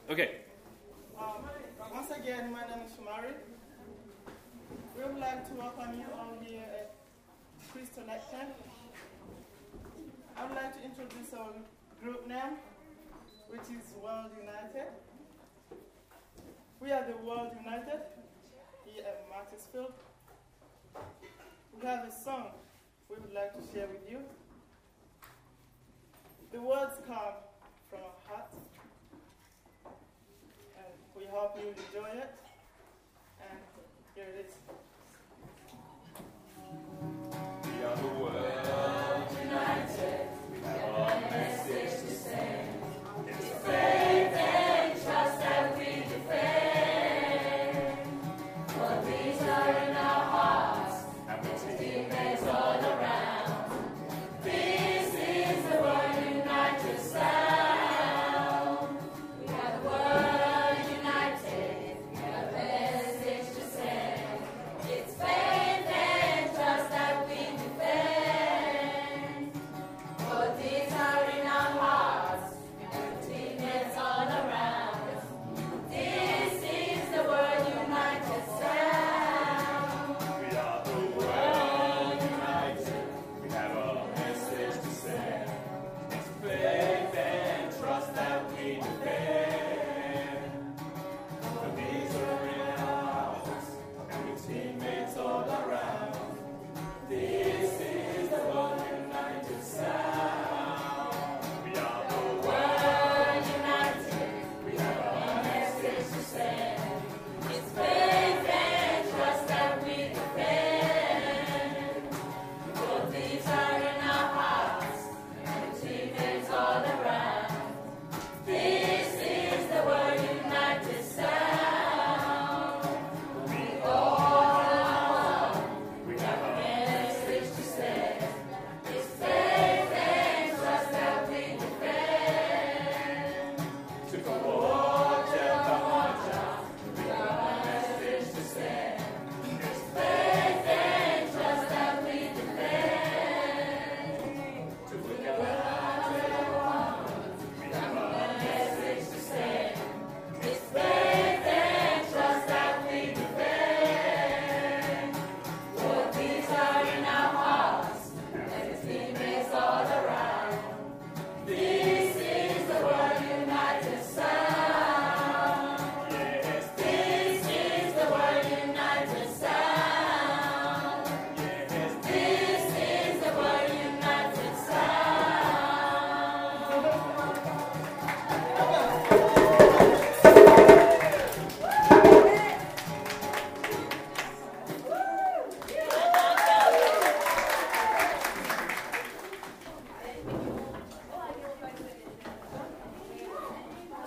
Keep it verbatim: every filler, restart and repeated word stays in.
Okay. Um, once again, my name is Shumari. We would like to welcome you all here at Crystal Lecture. I would like to introduce our group name, which is World United. We are the World United here at Martinsfield. We have a song we would like to share with you. The words come from our heart, and we hope you enjoy it. And here it is.